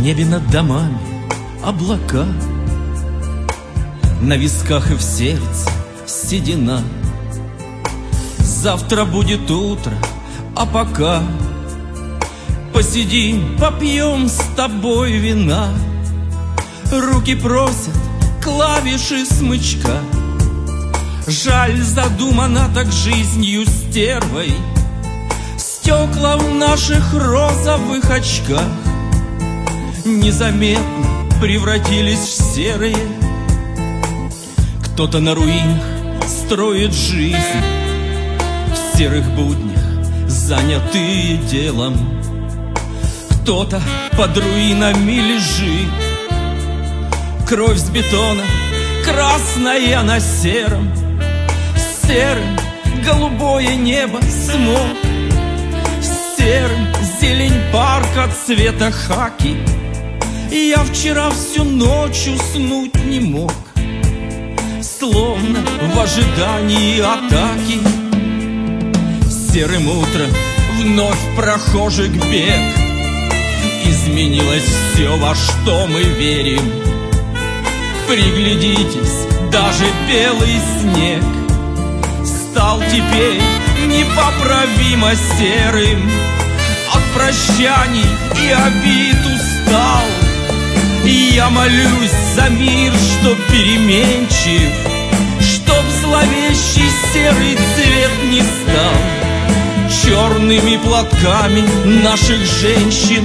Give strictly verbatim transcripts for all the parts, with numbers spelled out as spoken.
небе над домами облака, на висках и в сердце седина. Завтра будет утро, а пока посидим, попьем с тобой вина. Руки просят клавиши смычка. Жаль, задумана так жизнью стервой. Стекла в наших розовых очках незаметно превратились в серые. Кто-то на руинах строит жизнь, в серых буднях занятые делом. Кто-то под руинами лежит, кровь с бетона, красная на сером. Серым голубое небо, смог, серым зелень парка цвета хаки. И я вчера всю ночь уснуть не мог, словно в ожидании атаки. Серым утром вновь прохожих бег. Изменилось все, во что мы верим. Приглядитесь, даже белый снег стал теперь непоправимо серым. От прощаний и обид устал, и я молюсь за мир, что переменчив, чтоб зловещий серый цвет не стал черными платками наших женщин.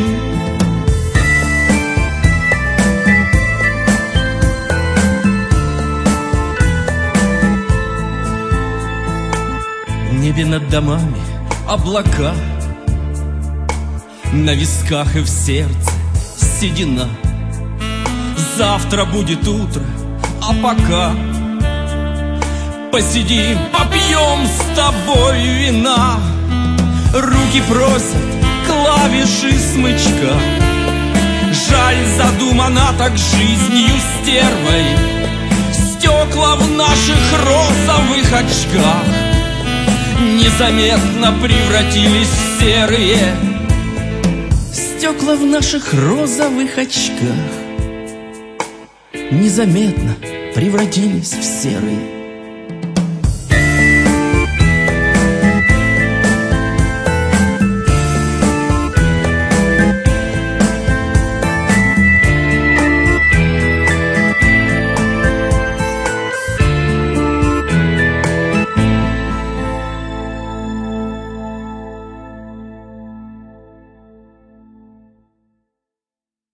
В небе над домами облака, на висках и в сердце седина. Завтра будет утро, а пока посидим, попьем с тобой вина. Руки просят клавиши смычка. Жаль, задумана так жизнью стервой. Стекла в наших розовых очках незаметно превратились в серые. Стекла в наших розовых очках незаметно превратились в серые.